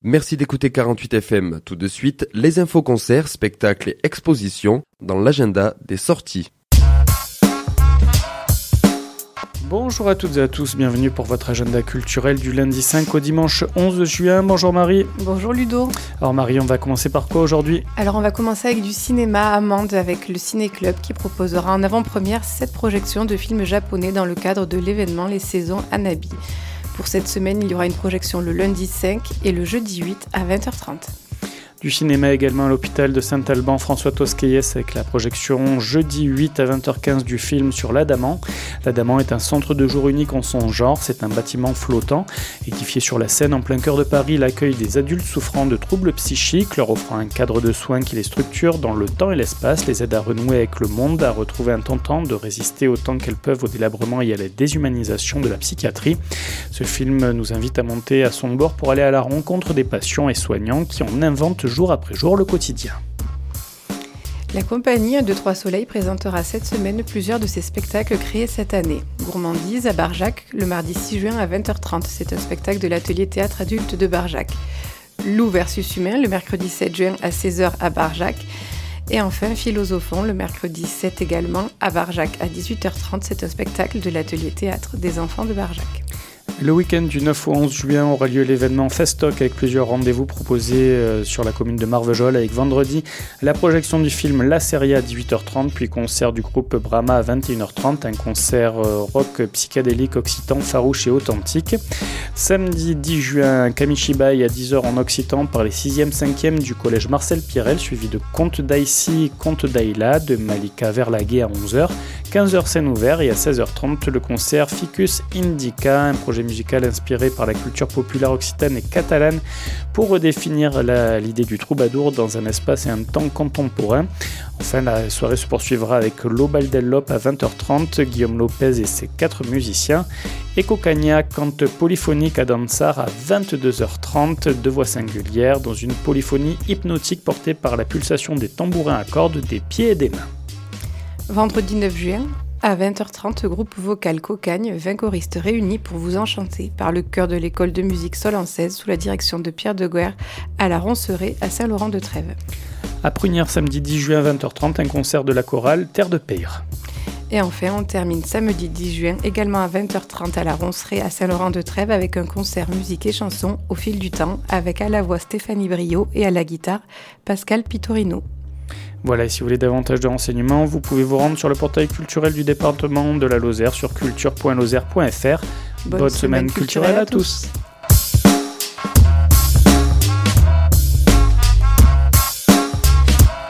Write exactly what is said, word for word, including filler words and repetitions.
Merci d'écouter quarante-huit F M. Tout de suite, les infos concerts, spectacles et expositions dans l'agenda des sorties. Bonjour à toutes et à tous, bienvenue pour votre agenda culturel du lundi cinq au dimanche onze juin. Bonjour Marie. Bonjour Ludo. Alors Marie, on va commencer par quoi aujourd'hui ? Alors on va commencer avec du cinéma à Mende avec le Ciné Club qui proposera en avant-première sept projections de films japonais dans le cadre de l'événement Les Saisons Hanabi. Pour cette semaine, il y aura une projection le lundi cinq et le jeudi huit à vingt heures trente. Du cinéma également à l'hôpital de Saint-Alban, François Tosquelles avec la projection jeudi huit à vingt heures quinze du film sur l'Adamant. L'Adamant est un centre de jour unique en son genre, c'est un bâtiment flottant. Édifié sur la Seine en plein cœur de Paris, il accueille des adultes souffrant de troubles psychiques, leur offrant un cadre de soins qui les structure dans le temps et l'espace, les aide à renouer avec le monde, à retrouver un tentant de résister autant qu'elles peuvent au délabrement et à la déshumanisation de la psychiatrie. Ce film nous invite à monter à son bord pour aller à la rencontre des patients et soignants qui en inventent jour après jour le quotidien. La compagnie un deux trois Soleil présentera cette semaine plusieurs de ses spectacles créés cette année. Gourmandise à Barjac, le mardi six juin à vingt heures trente. C'est un spectacle de l'atelier théâtre adulte de Barjac. Loup versus humain, le mercredi sept juin à seize heures à Barjac. Et enfin, Philosophon, le mercredi sept également à Barjac à dix-huit heures trente. C'est un spectacle de l'atelier théâtre des enfants de Barjac. Le week-end du neuf au onze juin aura lieu l'événement Festoc avec plusieurs rendez-vous proposés euh, sur la commune de Marvejols avec vendredi la projection du film La Série à dix-huit heures trente puis concert du groupe Brahma à vingt et une heures trente, un concert euh, rock psychédélique occitan farouche et authentique. Samedi dix juin, Kamishibai à dix heures en occitan par les sixième cinquième du collège Marcel Pirel suivi de Conte d'Aïssi, Conte d'Aïla de Malika Verlaguet à onze heures, quinze heures scène ouverte et à seize heures trente le concert Ficus Indica, un projet musical inspiré par la culture populaire occitane et catalane pour redéfinir la, l'idée du troubadour dans un espace et un temps contemporain. Enfin, la soirée se poursuivra avec Lobal del Lop à vingt heures trente, Guillaume Lopez et ses quatre musiciens, et Cocagna cante polyphonique à Dansar à vingt-deux heures trente, deux voix singulières dans une polyphonie hypnotique portée par la pulsation des tambourins à cordes, des pieds et des mains. Vendredi neuf juin, à vingt heures trente, groupe vocal Cocagne, vingt choristes réunis pour vous enchanter par le chœur de l'école de musique solençaise sous la direction de Pierre Deguerre à la Ronceraie à Saint-Laurent-de-Trèves. À Prunières, samedi dix juin à vingt heures trente, un concert de la chorale Terre de Peyre. Et enfin, on termine samedi dix juin, également à vingt heures trente à la Ronceraie à Saint-Laurent-de-Trèves avec un concert musique et chanson au fil du temps avec à la voix Stéphanie Brio et à la guitare Pascal Pitorino. Voilà, et si vous voulez davantage de renseignements, vous pouvez vous rendre sur le portail culturel du département de la Lozère sur culture point lozère point f r. Bonne, Bonne semaine, semaine culturelle, culturelle à tous. tous.